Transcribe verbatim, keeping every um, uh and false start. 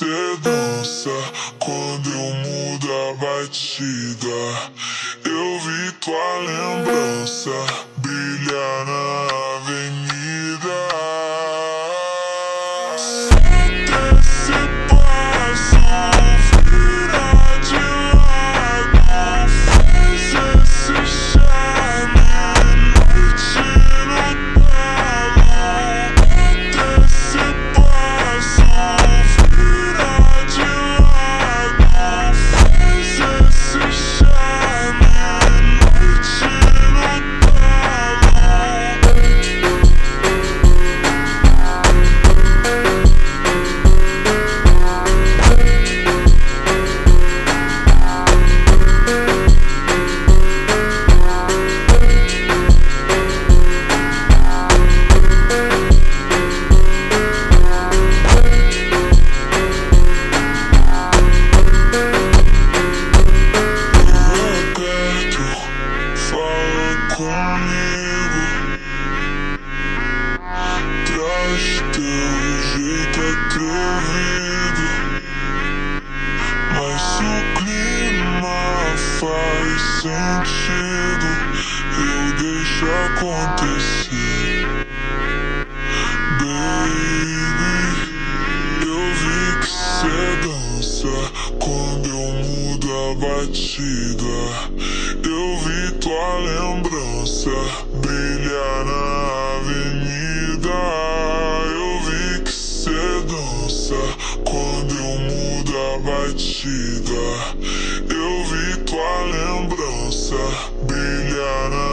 cê dança quando eu mudo a batida. Eu vi tua lembrança brilhar na avenida. Solta esse passo, vira de lado, faz esse charme, noite no talo. Solta esse passo, vira de lado, faz esse charme, noite no comigo, traz teu jeito atrevido, mas se o clima faz sentido, eu deixo acontecer. Baby, eu vi que cê dança quando eu mudo a batida. Eu vi tua lembrança brilhar na avenida. Eu vi que cê dança quando eu mudo a batida. Eu vi tua lembrança brilhar na